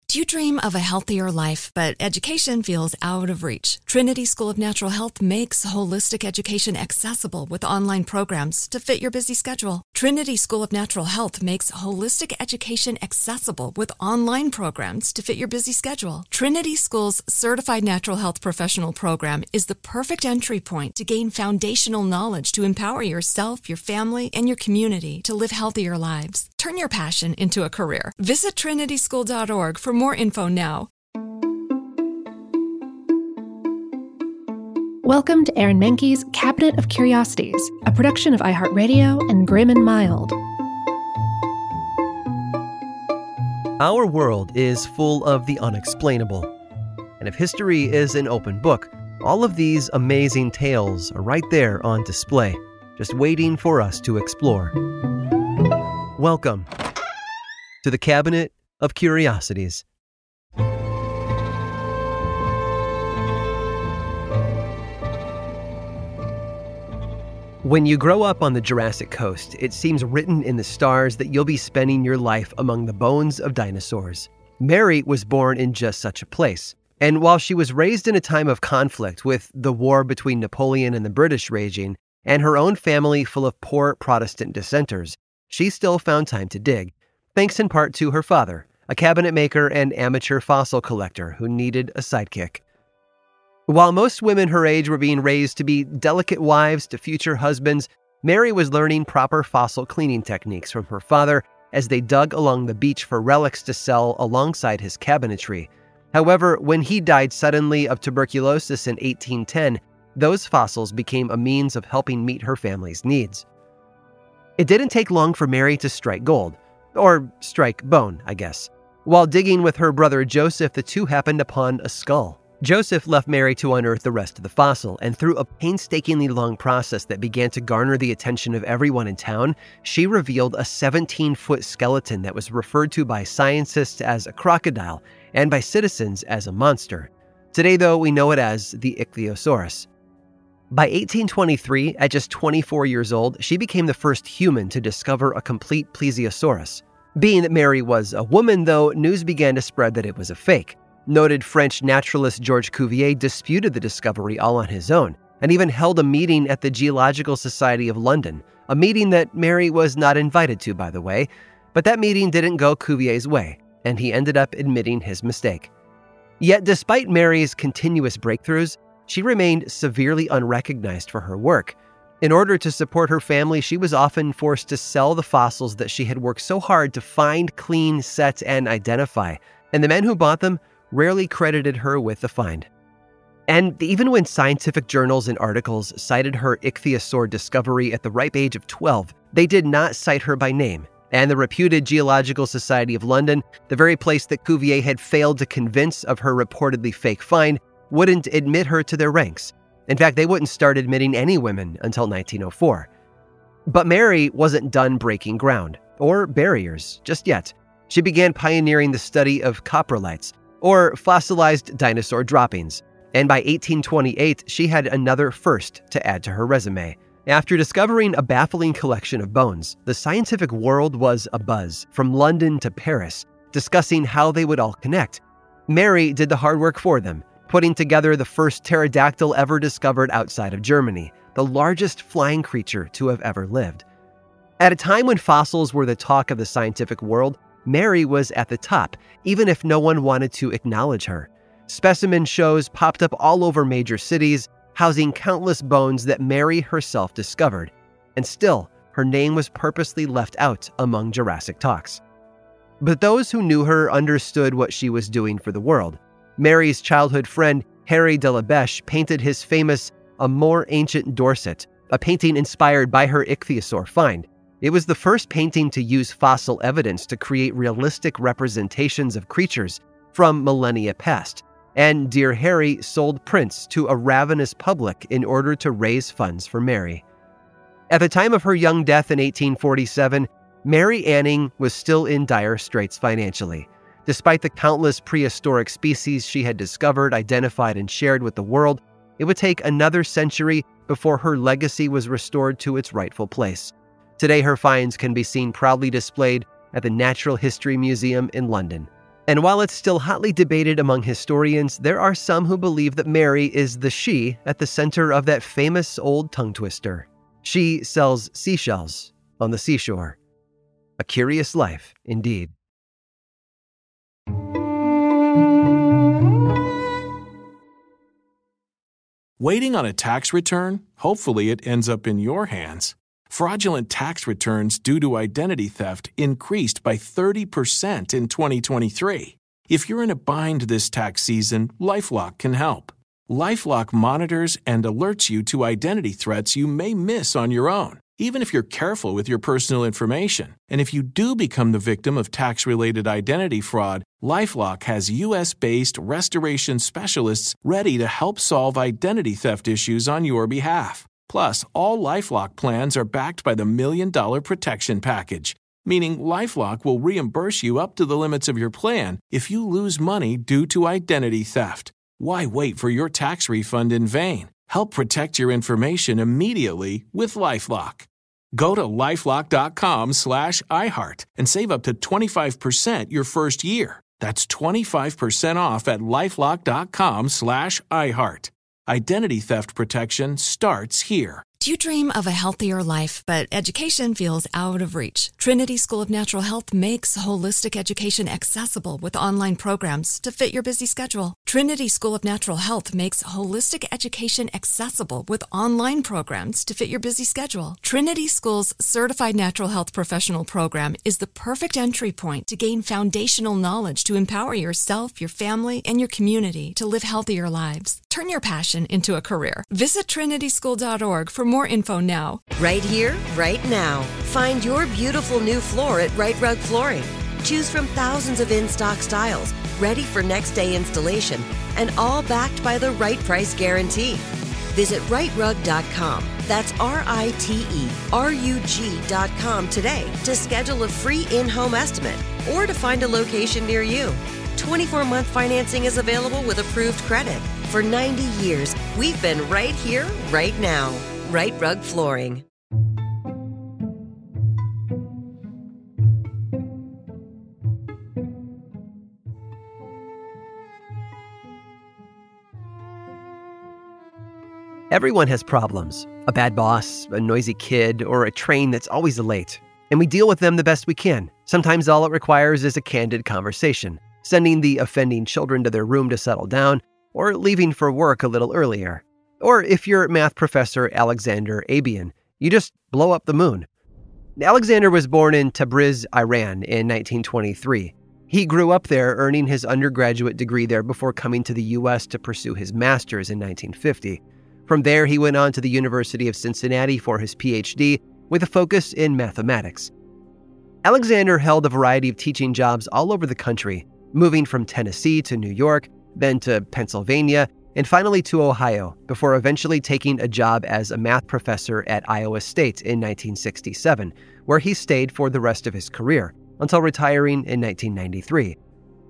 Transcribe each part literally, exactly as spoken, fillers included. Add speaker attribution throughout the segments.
Speaker 1: Do you dream of a healthier life, but education feels out of reach? Trinity School of Natural Health makes holistic education accessible with online programs to fit your busy schedule. Trinity School of Natural Health makes holistic education accessible with online programs to fit your busy schedule. Trinity School's Certified Natural Health Professional Program is the perfect entry point to gain foundational knowledge to empower yourself, your family, and your community to live healthier lives. Turn your passion into a career. Visit trinity school dot org for more info now.
Speaker 2: Welcome to Aaron Mahnke's Cabinet of Curiosities, a production of iHeartRadio and Grim and Mild.
Speaker 3: Our world is full of the unexplainable. And if history is an open book, all of these amazing tales are right there on display, just waiting for us to explore. Welcome to the Cabinet of Curiosities. When you grow up on the Jurassic Coast, it seems written in the stars that you'll be spending your life among the bones of dinosaurs. Mary was born in just such a place. And while she was raised in a time of conflict with the war between Napoleon and the British raging, and her own family full of poor Protestant dissenters, she still found time to dig, thanks in part to her father, a cabinet maker and amateur fossil collector who needed a sidekick. While most women her age were being raised to be delicate wives to future husbands, Mary was learning proper fossil cleaning techniques from her father as they dug along the beach for relics to sell alongside his cabinetry. However, when he died suddenly of tuberculosis in eighteen ten, those fossils became a means of helping meet her family's needs. It didn't take long for Mary to strike gold, or strike bone, I guess. While digging with her brother Joseph, the two happened upon a skull. Joseph left Mary to unearth the rest of the fossil, and through a painstakingly long process that began to garner the attention of everyone in town, she revealed a seventeen-foot skeleton that was referred to by scientists as a crocodile and by citizens as a monster. Today, though, we know it as the Ichthyosaurus. By eighteen twenty-three, at just twenty-four years old, she became the first human to discover a complete plesiosaurus. Being that Mary was a woman, though, news began to spread that it was a fake. Noted French naturalist Georges Cuvier disputed the discovery all on his own, and even held a meeting at the Geological Society of London, a meeting that Mary was not invited to, by the way, but that meeting didn't go Cuvier's way, and he ended up admitting his mistake. Yet despite Mary's continuous breakthroughs, she remained severely unrecognized for her work. In order to support her family, she was often forced to sell the fossils that she had worked so hard to find, clean, set, and identify, and the men who bought them rarely credited her with the find. And even when scientific journals and articles cited her ichthyosaur discovery at the ripe age of twelve, they did not cite her by name. And the reputed Geological Society of London, the very place that Cuvier had failed to convince of her reportedly fake find, wouldn't admit her to their ranks. In fact, they wouldn't start admitting any women until nineteen oh four. But Mary wasn't done breaking ground, or barriers, just yet. She began pioneering the study of coprolites, or fossilized dinosaur droppings. And by eighteen twenty-eight, she had another first to add to her resume. After discovering a baffling collection of bones, the scientific world was abuzz, from London to Paris, discussing how they would all connect. Mary did the hard work for them, putting together the first pterodactyl ever discovered outside of Germany, the largest flying creature to have ever lived. At a time when fossils were the talk of the scientific world, Mary was at the top, even if no one wanted to acknowledge her. Specimen shows popped up all over major cities, housing countless bones that Mary herself discovered. And still, her name was purposely left out among Jurassic talks. But those who knew her understood what she was doing for the world. Mary's childhood friend, Harry de la Beche, painted his famous A More Ancient Dorset, a painting inspired by her ichthyosaur find. It was the first painting to use fossil evidence to create realistic representations of creatures from millennia past, and Dear Harry sold prints to a ravenous public in order to raise funds for Mary. At the time of her young death in eighteen forty-seven, Mary Anning was still in dire straits financially. Despite the countless prehistoric species she had discovered, identified, and shared with the world, it would take another century before her legacy was restored to its rightful place. Today, her finds can be seen proudly displayed at the Natural History Museum in London. And while it's still hotly debated among historians, there are some who believe that Mary is the she at the center of that famous old tongue twister. She sells seashells on the seashore. A curious life, indeed.
Speaker 4: Waiting on a tax return? Hopefully it ends up in your hands. Fraudulent tax returns due to identity theft increased by thirty percent in twenty twenty-three. If you're in a bind this tax season, LifeLock can help. LifeLock monitors and alerts you to identity threats you may miss on your own, even if you're careful with your personal information. And if you do become the victim of tax-related identity fraud, LifeLock has U S-based restoration specialists ready to help solve identity theft issues on your behalf. Plus, all LifeLock plans are backed by the Million Dollar Protection Package, meaning LifeLock will reimburse you up to the limits of your plan if you lose money due to identity theft. Why wait for your tax refund in vain? Help protect your information immediately with LifeLock. Go to LifeLock.com slash iHeart and save up to twenty-five percent your first year. That's twenty-five percent off at LifeLock.com slash iHeart. Identity theft protection starts here.
Speaker 1: Do you dream of a healthier life, but education feels out of reach? Trinity School of Natural Health makes holistic education accessible with online programs to fit your busy schedule. Trinity School of Natural Health makes holistic education accessible with online programs to fit your busy schedule. Trinity School's Certified Natural Health Professional Program is the perfect entry point to gain foundational knowledge to empower yourself, your family, and your community to live healthier lives. Turn your passion into a career. Visit Trinity School dot org for more info now.
Speaker 5: Right here, right now. Find your beautiful new floor at Right Rug Flooring. Choose from thousands of in-stock styles, ready for next day installation, and all backed by the right price guarantee. Visit right rug dot com. That's R I T E R U G dot com today to schedule a free in-home estimate or to find a location near you. twenty-four month financing is available with approved credit. For ninety years, we've been right here, right now. Right Rug Flooring.
Speaker 3: Everyone has problems. A bad boss, a noisy kid, or a train that's always late. And we deal with them the best we can. Sometimes all it requires is a candid conversation, sending the offending children to their room to settle down, or leaving for work a little earlier. Or if you're math professor Alexander Abian, you just blow up the moon. Alexander was born in Tabriz, Iran in nineteen twenty-three. He grew up there, earning his undergraduate degree there before coming to the U S to pursue his master's in nineteen fifty. From there, he went on to the University of Cincinnati for his P H D with a focus in mathematics. Alexander held a variety of teaching jobs all over the country, moving from Tennessee to New York, then to Pennsylvania, and finally to Ohio, before eventually taking a job as a math professor at Iowa State in nineteen sixty-seven, where he stayed for the rest of his career, until retiring in nineteen ninety-three.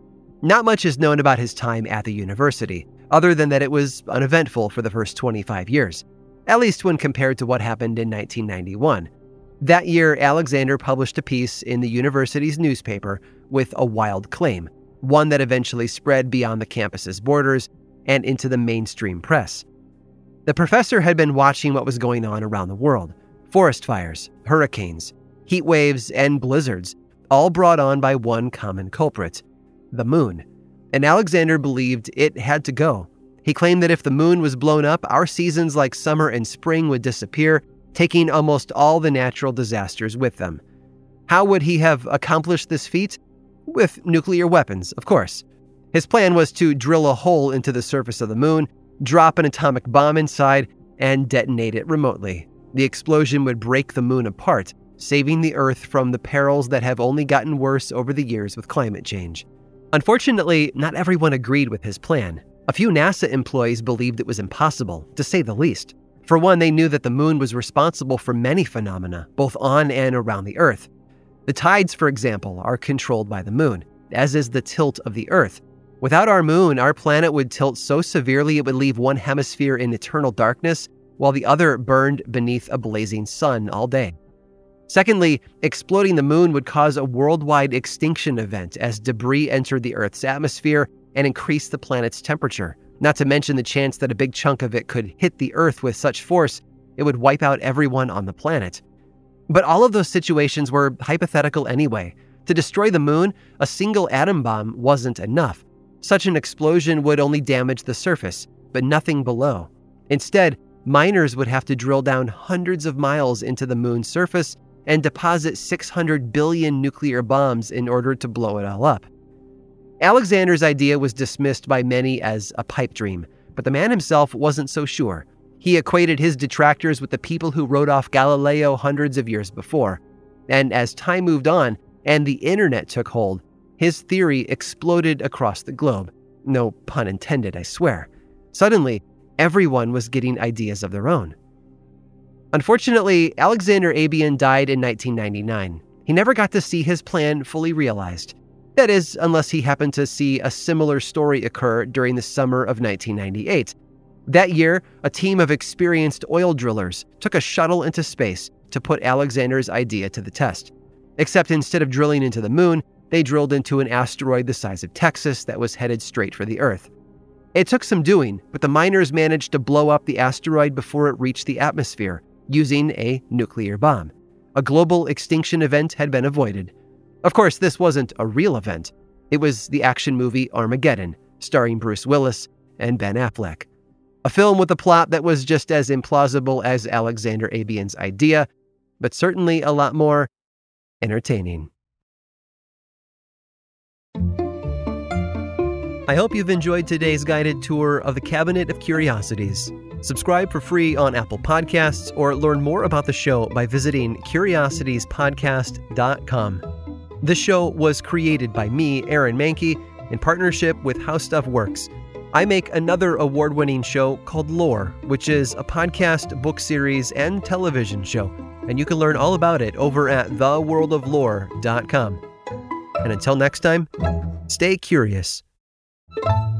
Speaker 3: Not much is known about his time at the university, other than that it was uneventful for the first twenty-five years, at least when compared to what happened in nineteen ninety-one. That year, Alexander published a piece in the university's newspaper with a wild claim, one that eventually spread beyond the campus's borders and into the mainstream press. The professor had been watching what was going on around the world: forest fires, hurricanes, heat waves, and blizzards, all brought on by one common culprit: the moon. And Alexander believed it had to go. He claimed that if the moon was blown up, our seasons like summer and spring would disappear, taking almost all the natural disasters with them. How would he have accomplished this feat? With nuclear weapons, of course. His plan was to drill a hole into the surface of the moon, drop an atomic bomb inside, and detonate it remotely. The explosion would break the moon apart, saving the Earth from the perils that have only gotten worse over the years with climate change. Unfortunately, not everyone agreed with his plan. A few NASA employees believed it was impossible, to say the least. For one, they knew that the moon was responsible for many phenomena, both on and around the Earth. The tides, for example, are controlled by the moon, as is the tilt of the Earth. Without our moon, our planet would tilt so severely it would leave one hemisphere in eternal darkness, while the other burned beneath a blazing sun all day. Secondly, exploding the moon would cause a worldwide extinction event as debris entered the Earth's atmosphere and increased the planet's temperature, not to mention the chance that a big chunk of it could hit the Earth with such force it would wipe out everyone on the planet. But all of those situations were hypothetical anyway. To destroy the moon, a single atom bomb wasn't enough. Such an explosion would only damage the surface, but nothing below. Instead, miners would have to drill down hundreds of miles into the moon's surface and deposit six hundred billion nuclear bombs in order to blow it all up. Alexander's idea was dismissed by many as a pipe dream, but the man himself wasn't so sure. He equated his detractors with the people who wrote off Galileo hundreds of years before. And as time moved on and the internet took hold, his theory exploded across the globe. No pun intended, I swear. Suddenly, everyone was getting ideas of their own. Unfortunately, Alexander Abian died in nineteen ninety-nine. He never got to see his plan fully realized. That is, unless he happened to see a similar story occur during the summer of nineteen ninety-eight. That year, a team of experienced oil drillers took a shuttle into space to put Alexander's idea to the test. Except instead of drilling into the moon, they drilled into an asteroid the size of Texas that was headed straight for the Earth. It took some doing, but the miners managed to blow up the asteroid before it reached the atmosphere, using a nuclear bomb. A global extinction event had been avoided. Of course, this wasn't a real event. It was the action movie Armageddon, starring Bruce Willis and Ben Affleck. A film with a plot that was just as implausible as Alexander Abian's idea, but certainly a lot more entertaining. I hope you've enjoyed today's guided tour of the Cabinet of Curiosities. Subscribe for free on Apple Podcasts or learn more about the show by visiting curiosities podcast dot com. This show was created by me, Aaron Mahnke, in partnership with How Stuff Works. I make another award-winning show called Lore, which is a podcast, book series, and television show, and you can learn all about it over at the world of lore dot com. And until next time, stay curious.